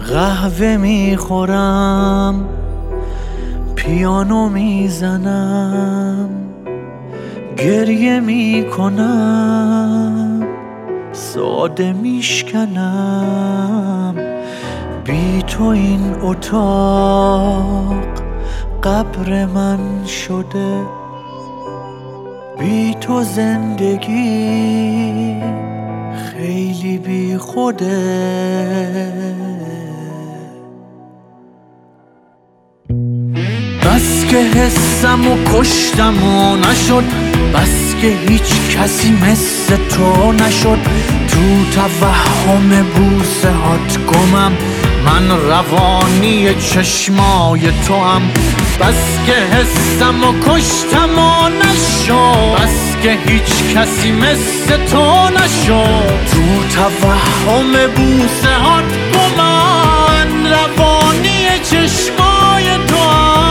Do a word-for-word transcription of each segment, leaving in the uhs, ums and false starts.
قهوه میخورم، پیانو میزنم، گریه میکنم، ساده میشکنم. بی تو این اتاق قبر من شده، بی تو زندگی خیلی بی خوده. بس که حسم و کشتم و نشد، بس که هیچ کسی مثل تو نشد. تو توهم بوسه هات گمم، من روانی چشمای تو هم. بس که حسم و کشتم و نشد، بس که هیچ کسی مثل تو نشد. تو توهم بوسه هات گمم، من روانی چشمای تو هم.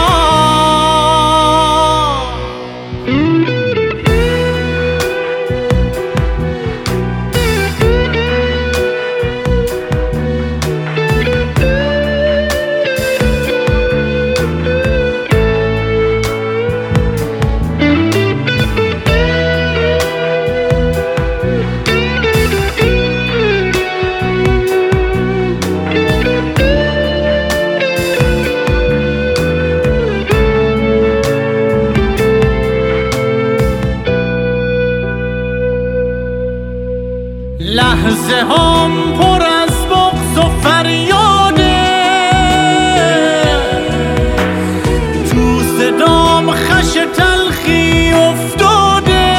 لحظه هم پر از بغض و فریاده، تو صدام خش تلخی افتاده.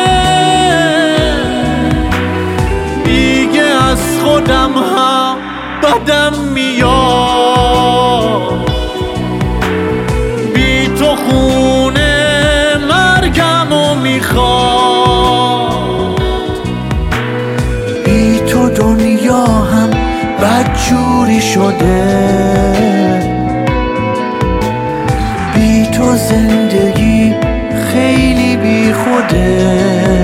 دیگه از خودم هم بدم میاد، بی تو خونه مرگمو میخواد. دنیا هم بدجوری شده، بی تو زندگی خیلی بی خوده.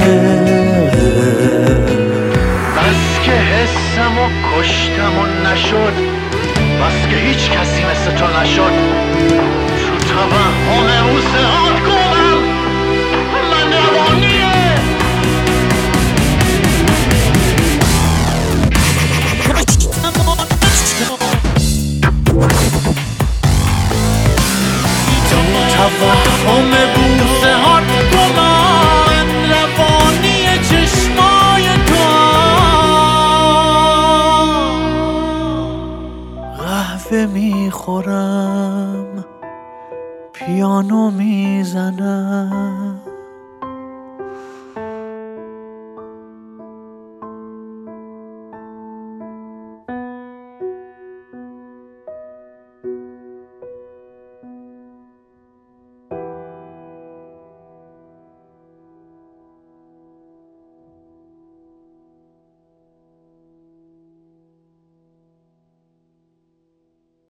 بس که حسم و کشتم و نشد، بس که هیچ کسی مثل تو نشد. تو توهم بوسه هات گمم، من روانیه توهم بوسه هات گمم، روانی چشمای تو هم. قهوه میخورم، پیانو میزنم،